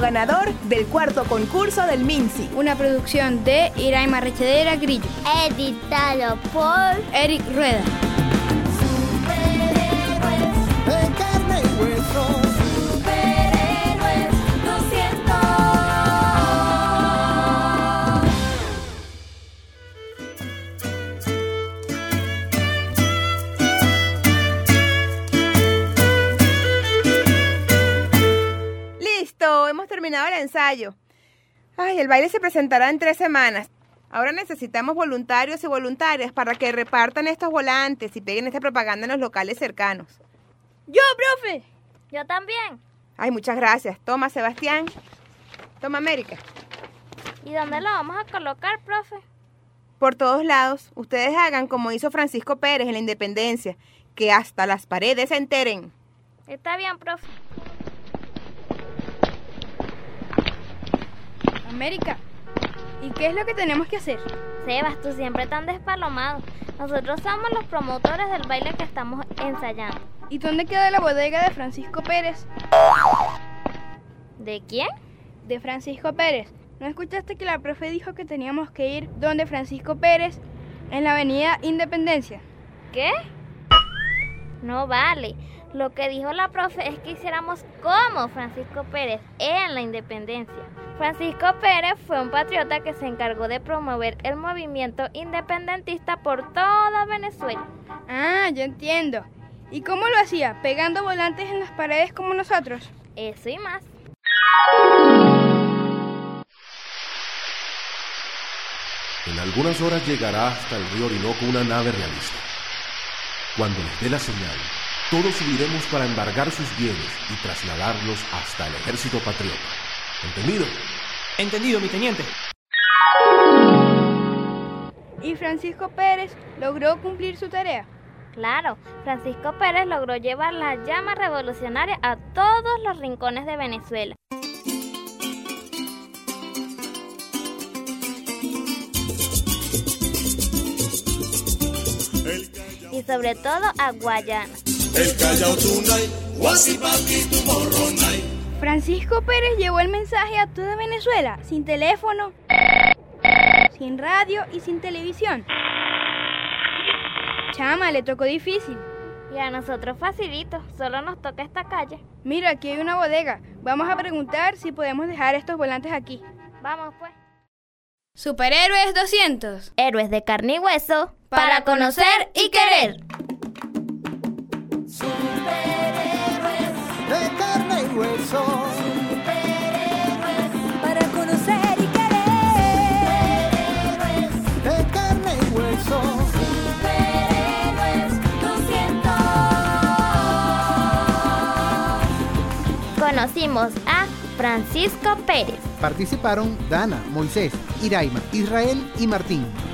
ganador del cuarto concurso del MINSI. Una producción de Iraima Rechedera Grillo. Editado por Eric Rueda. Superhéroes de carne y hueso. Superhéroes 200. ¡Listo! Hemos terminado el ensayo. Ay, el baile se presentará en 3 semanas. Ahora necesitamos voluntarios y voluntarias para que repartan estos volantes y peguen esta propaganda en los locales cercanos. ¡Yo, profe! Yo también. Ay, muchas gracias. Toma, Sebastián. Toma, América. ¿Y dónde lo vamos a colocar, profe? Por todos lados, ustedes hagan como hizo Francisco Pérez en la Independencia, que hasta las paredes se enteren. Está bien, profe. América, ¿y qué es lo que tenemos que hacer? Sebas, tú siempre tan despalomado. Nosotros somos los promotores del baile que estamos ensayando. ¿Y dónde queda la bodega de Francisco Pérez? ¿De quién? De Francisco Pérez. ¿No escuchaste que la profe dijo que teníamos que ir donde Francisco Pérez, en la avenida Independencia? ¿Qué? No vale. Lo que dijo la profe es que hiciéramos como Francisco Pérez en la Independencia. Francisco Pérez fue un patriota que se encargó de promover el movimiento independentista por toda Venezuela. Ah, ya entiendo. ¿Y cómo lo hacía? ¿Pegando volantes en las paredes como nosotros? Eso y más. En algunas horas llegará hasta el río Orinoco una nave realista. Cuando les dé la señal, todos subiremos para embargar sus bienes y trasladarlos hasta el ejército patriota. ¿Entendido? Entendido, mi teniente. ¿Y Francisco Pérez logró cumplir su tarea? Claro, Francisco Pérez logró llevar la llama revolucionaria a todos los rincones de Venezuela. Y sobre todo a Guayana. El Callao Tunay, Huasipaqui Tumorronay. Francisco Pérez llevó el mensaje a toda Venezuela, sin teléfono, sin radio y sin televisión. Chama, le tocó difícil. Y a nosotros facilito, solo nos toca esta calle. Mira, aquí hay una bodega. Vamos a preguntar si podemos dejar estos volantes aquí. Vamos pues. Superhéroes 200. Héroes de carne y hueso para conocer y querer. Superhéroes de carne y hueso. Superhéroes para conocer y querer. Superhéroes de carne y hueso. Superhéroes 200. Conocimos a Francisco Pérez. Participaron Dana, Moisés, Iraima, Israel y Martín.